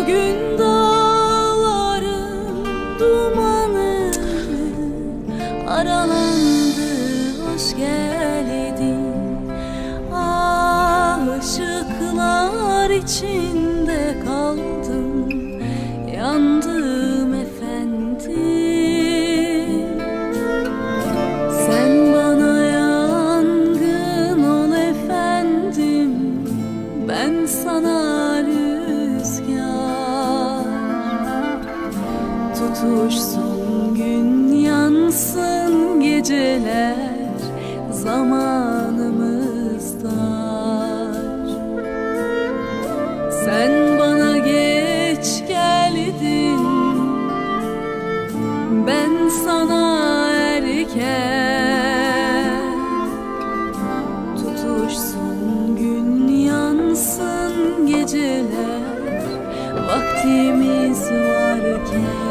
Bugün dağların dumanı aralandı, hoş geldin. Aşıklar içinde kaldım, yandım efendim. Sen bana yangın ol efendim, ben sana rüzgar. Tutuşsun gün, yansın geceler, zamanımız dar. Sen bana geç geldin, ben sana erken. Tutuşsun gün, yansın geceler, vaktimiz varken.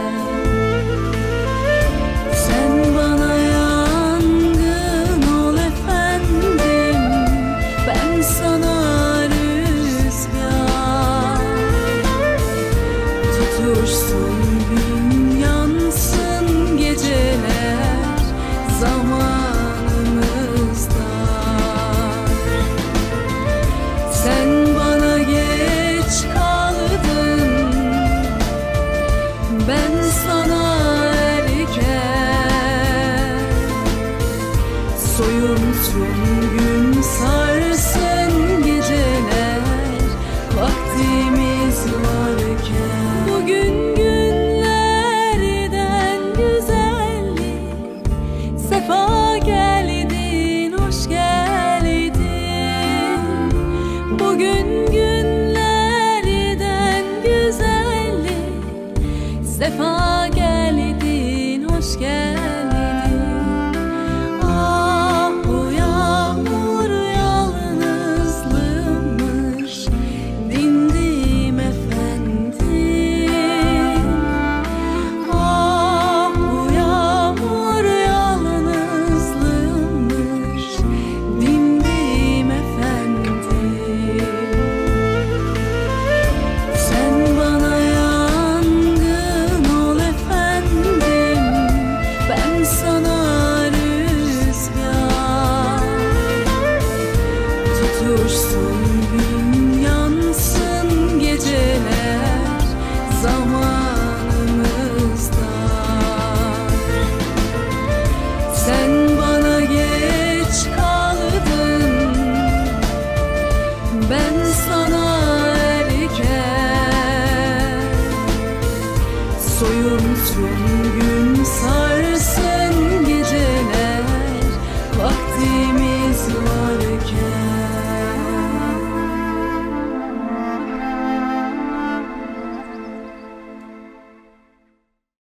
Sen bana yangın ol efendim, ben sana rüzgar. Tutuşsun gün, yansın geceler, zamanımız dar. Sen bana geç kaldın, ben sana erken. Soyunsun gün, sarsın geceler, vaktimiz varken. Bugün günlerden güzellik, sefa geldin, hoş geldin. Bugün günlerden güzellik, sefa geldin, hoş geldin. Ah bu yağmur yalnızlığımış, dindim efendim. Ah bu yağmur yalnızlığımış, dindim efendim. Sen bana yangın ol efendim, ben sana rüzgar. Tutuşsun gün, yansın geceler, zamanımız dar. Sen bana geç kaldın, ben sana erken. Soyunsun gün, sarsın geceler, vaktimiz var.